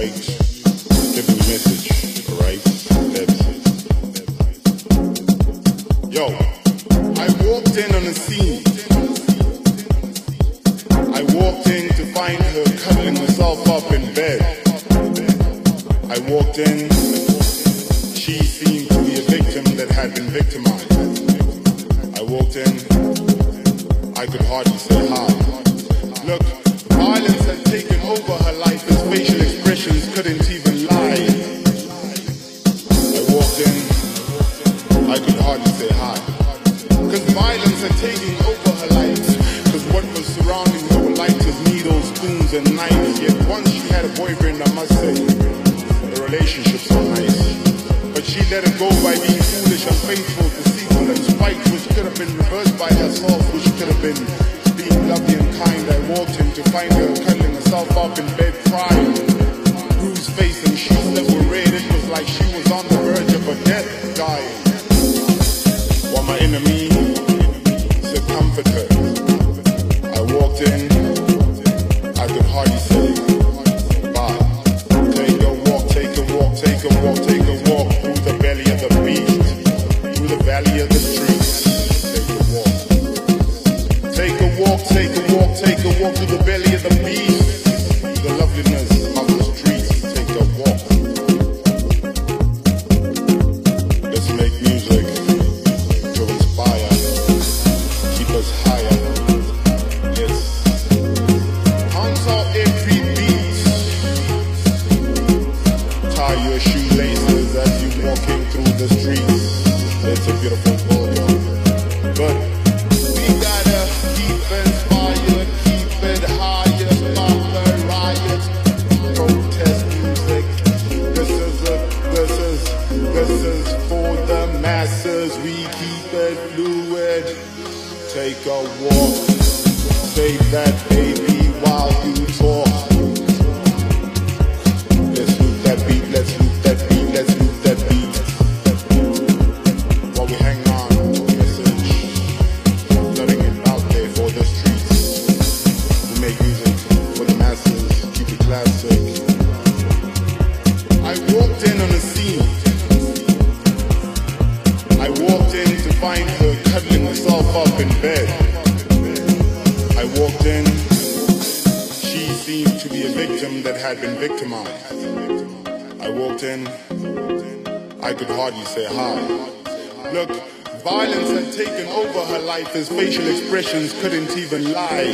His facial expressions couldn't even lie.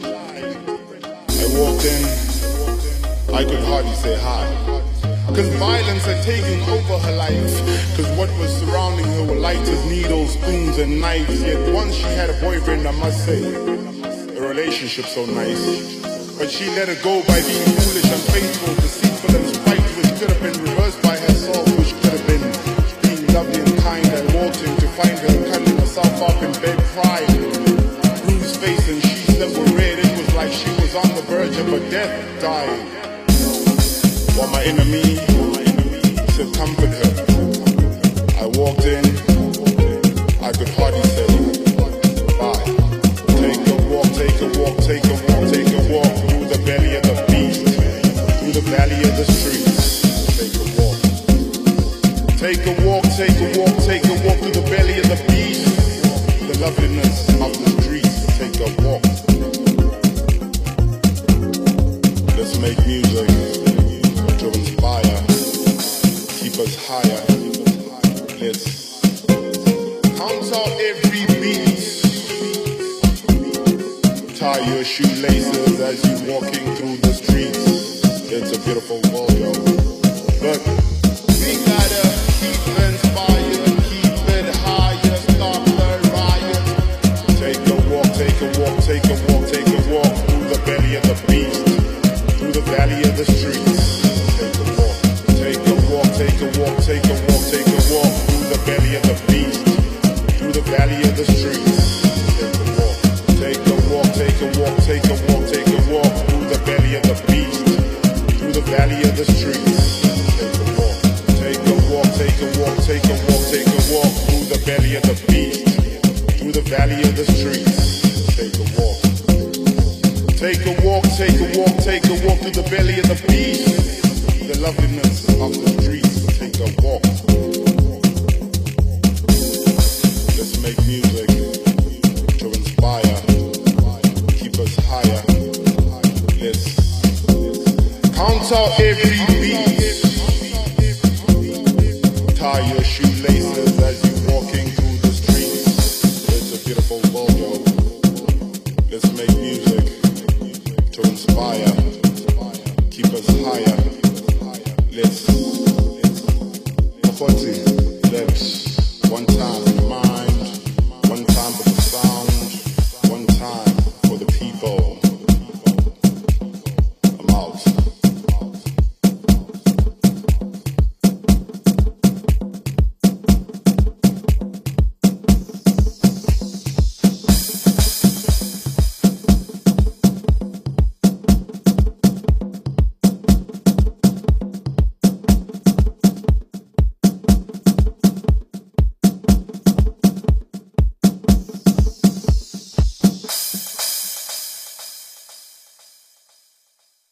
I walked in, I could hardly say hi. Cause violence had taken over her life. Cause what was surrounding her were light as needles, spoons and knives. Yet once she had a boyfriend, I must say, a relationship so nice. But she let it go by being foolish, unfaithful, deceitful and spiteful, which could have been reversed by herself, which could have been being lovely and kind. I walked in to find her cuddling herself up in bed crying. Bruised face and sheets that were red, it was like she was on the verge of a death dying. While my enemy said comfort her, I walked in, I could hardly say bye. Take a walk, take a walk, take a walk, take a walk through the belly of the beast, through the valley of the streets. Take a walk. Take a walk, take a walk, take a walk through the belly of the beast, the loveliness of the streets. Take a walk. Let's make music to inspire, keep us higher. Let's count out every beat. Tie your shoelaces as you're walking through the streets. It's a beautiful world, yo. But we gotta keep inspired, keep it higher, stop the riot. Take a walk, take a walk, take a walk, take a walk through the belly of the beast, through the valley of the streets. Take a walk, take a walk, take a walk, take a walk, take a walk through the belly of the beast, through the valley of the streets. Take a walk, take a walk, take a walk, take a walk, take a walk through the belly of the beast, through the valley of the streets. Take a walk, take a walk, take a walk, take a walk, take a walk through the belly of the beast, through the valley of the streets. Take a walk. Take a walk, take a walk, take a walk through the belly of the beast, the loveliness of the streets, we'll take a walk. Let's make music to inspire, keep us higher. Let's count out every beat. Tie your shoelaces as you're walking through the streets. It's a beautiful world, yo. Let's make music to inspire, keep us higher.